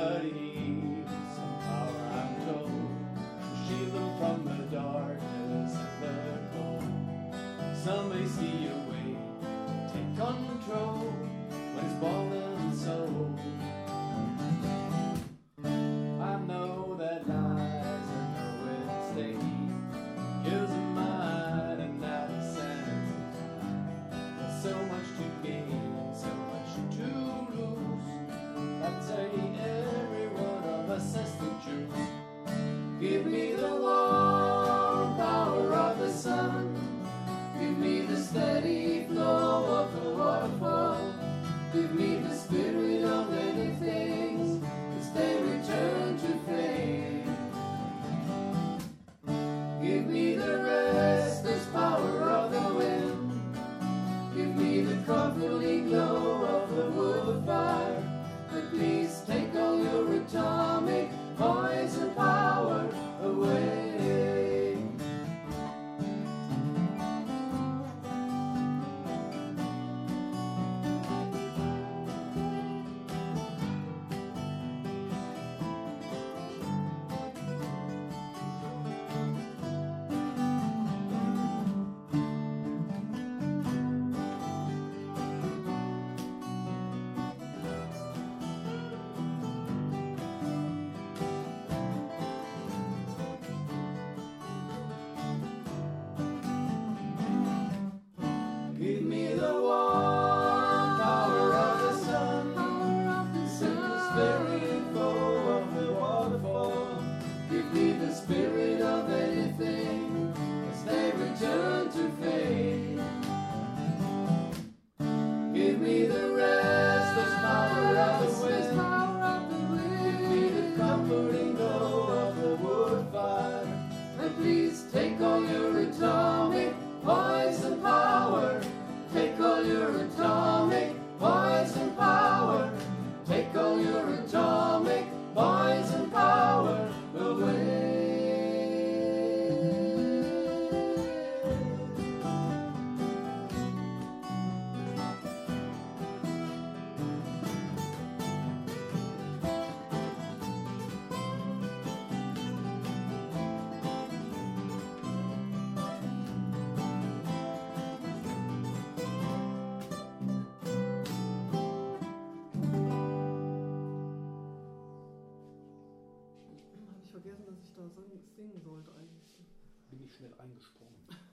Everybody needs some power, I'm told, to shield them from the darkness and the cold. Some may see a way to take control when it's bought and sold. I know that lies are nowhere to stay. Gives a mind and not a sense of time. There's so much to gain, so much to lose. I'd say every one of us has to choose. Give me the warm power of the sun. Give me the steady flow of the waterfall. Give me the spirit of many things as they return to fade. Give me the restless power of the wind. Give me the comforting glow of the wood fire. But please take all your atomic poison power away. Give me the warm power of the sun. Send the spirit flow of the waterfall. Give me the spirit of anything as they return to fade. Give me the restless power of the wind. Give me the comforting glow of the wood fire. And please take all your atomic poison power. Take all your atomic poison power. Take all your atomic poison power away. Habe ich vergessen, dass ich da singen sollte eigentlich. Bin ich schnell eingesprungen.